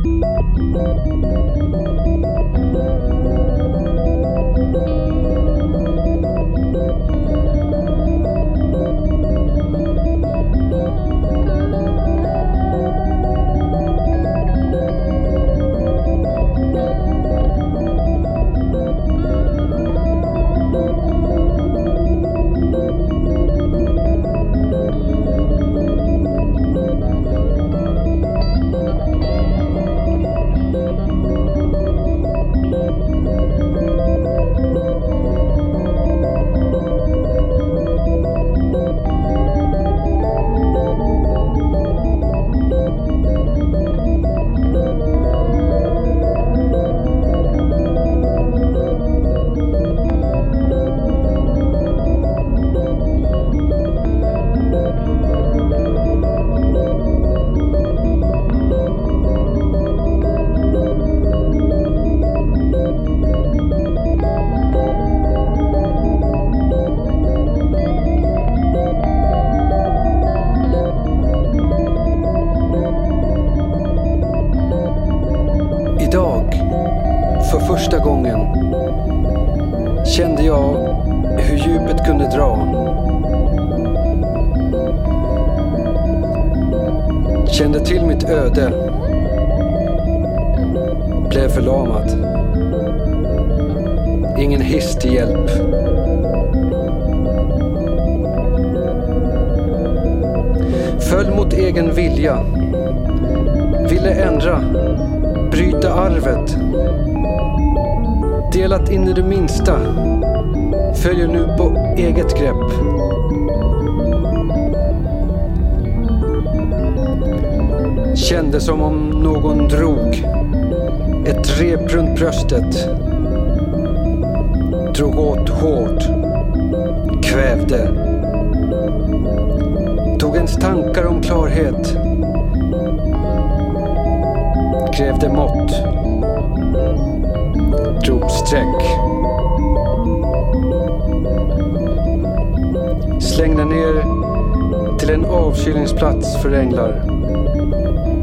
För första gången kände jag hur djupet kunde dra. Kände till mitt öde. Blev förlamad. Ingen hiss till hjälp. Föll mot egen vilja. Ville ändra. Bryta arvet. Delat in i det minsta. Följer nu på eget grepp. Kände som om någon drog ett rep runt bröstet. Drog åt hårt. Kvävde. Tog ens tankar om klarhet. Krävde mått. Drog streck. Slängde ner till en avkylningsplats för änglar.